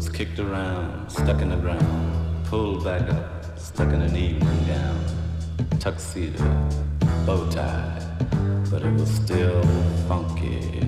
was kicked around, stuck in the ground, pulled back up, stuck in an evening gown, tuxedo, bow tie, but it was still funky.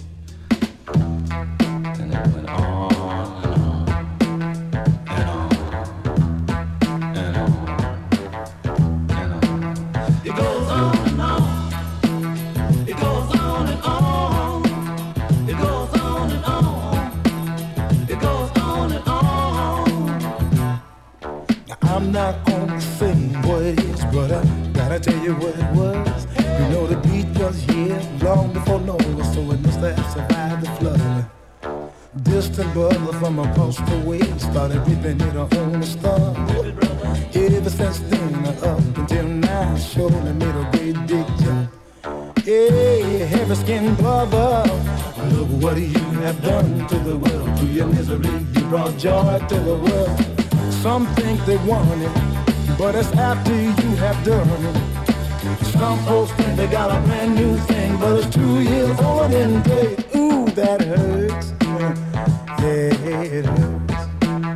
And it went on and on and on and on and on. It goes on and on. It goes on and on. It goes on and on. It goes on and on. Now, I'm not on the same ways, but I gotta tell you what it was. You know the beat was here long before Noah, so it must have survived the flood. Distant brother from across the way started reaping it on the star. Ever since then, up until now, surely made a great big jump. Hey, heavy-skinned brother, look what you have done to the world. To your misery, you brought joy to the world. Some think they want it, but it's after you have done it. Some folks think they got a brand new thing, but it's 2 years old and dead. Ooh, that hurts. Yeah, it hurts.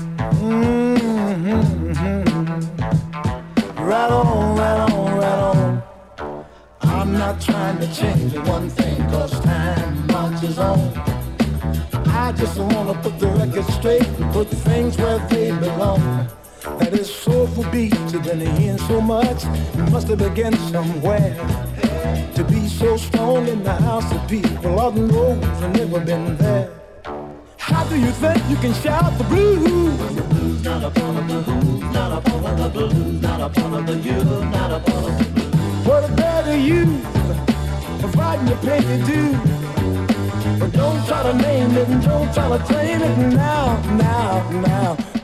Right on, right on, right on. I'm not trying to change one thing, cause time marches on. I just wanna put the record straight and put things where they belong. That is soulful beats have been hearing so much, it must have begun somewhere. To be so strong in the house of people, Lord knows I've never been there. How do you think you can shout the blues? The blues not a part of the who's, not a part of the blues, not a part of the you, not a part of the blues. What a better you, providing your pay to do. But don't try to name it and don't try to claim it now, now, now.